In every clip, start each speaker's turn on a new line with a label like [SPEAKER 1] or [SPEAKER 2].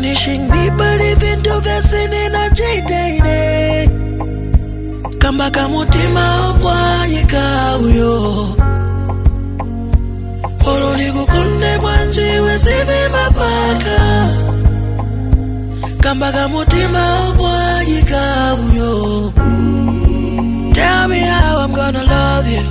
[SPEAKER 1] punishing me, but even to the sin in a day. Kamba kamutima obwanyika uyo Ololi kukunde mwanji wesivi mapaka Kamba kamutima obwanyika uyo Tell me how I'm gonna love you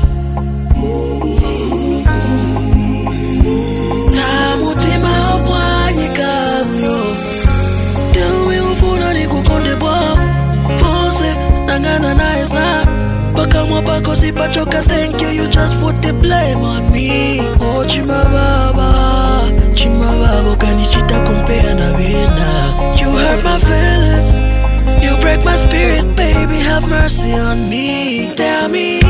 [SPEAKER 1] Na mutima obwanyika uyo Tell me ufuna ni kukunde bwa Fonse nangana na esa Paka mwapako sipachoka thank you You just put the blame on me Oh Chimababa Kanichita compare na wina You hurt my feelings You break my spirit baby Have mercy on me Tell me